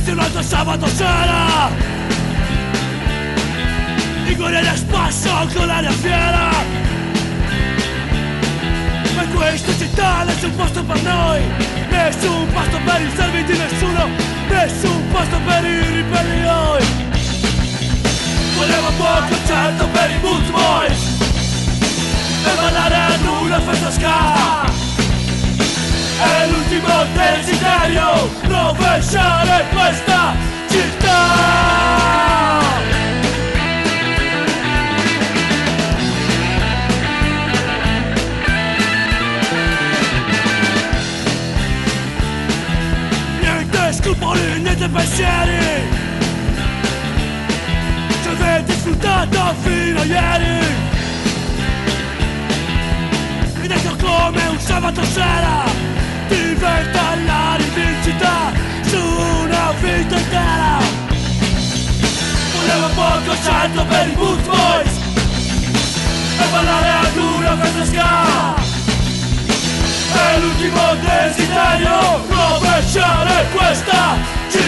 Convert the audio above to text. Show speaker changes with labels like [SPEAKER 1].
[SPEAKER 1] Questi è un altro sabato sera, i guerrieri a spasso con l'aria fiera. Ma questa città nessun posto per noi, nessun posto per i servi di nessuno, nessun posto per i ribelli noi. Volevo un buon concerto per i Boot Boys e ballare ad una festa ska. È l'ultimo desiderio, rovesciare questa città. Niente scrupoli, niente pensieri, ci avete sfruttato fino a ieri. Ed ecco come un sabato sera diventa la rivincita su una vita intera. Volevo un po' concerto per i Boot Boys e ballare ad una festa ska. È l'ultimo desiderio, rovesciare questa città.